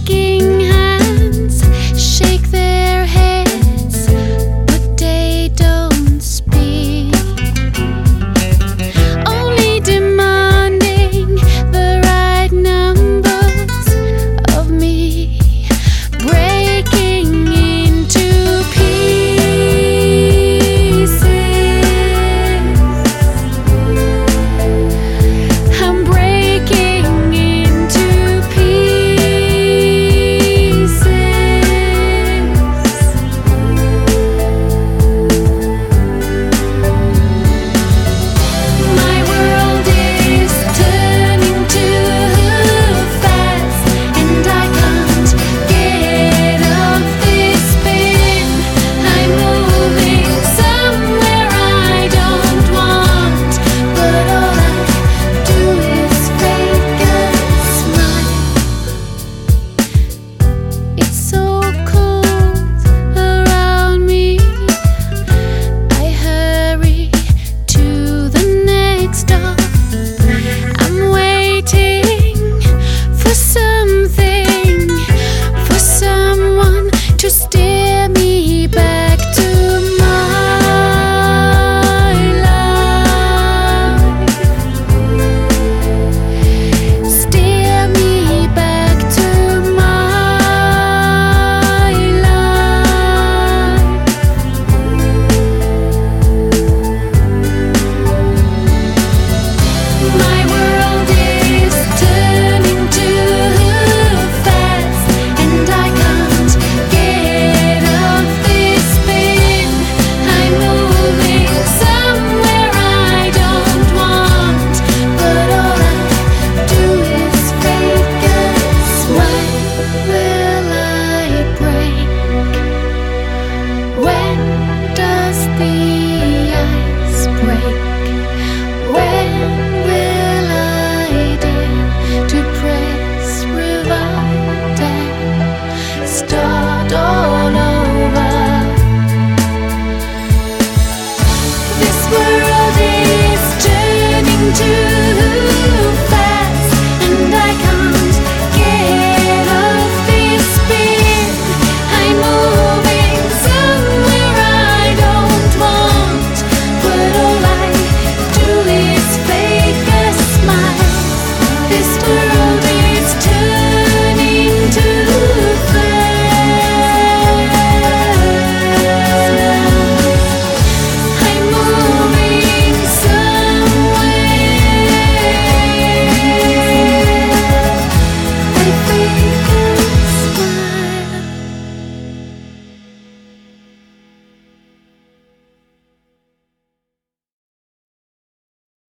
shaking hands shake their heads, but they don't speak, only demanding the right numbers of me, breaking into pieces. I'm breaking into pieces. My world is turning too fast, and I can't get off this spin. I'm moving somewhere I don't want, but all I do is fake a smile. It's so cold around me. I hurry to the next stop. I'm waiting for some